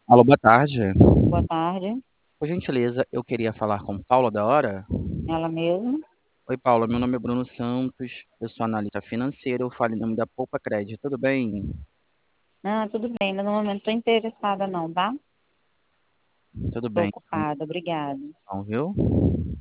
Alô, boa tarde. Boa tarde, Por gentileza, eu queria falar com Paula da Hora. ela mesma. Oi, Paula, meu nome é Bruno Santos, eu sou analista financeiro, eu falo em nome da Poupa Crédito, tudo bem? Ah, tudo bem, mas no momento estou interessada não, tá? Tudo Estou bem, ocupada, obrigada. então, viu?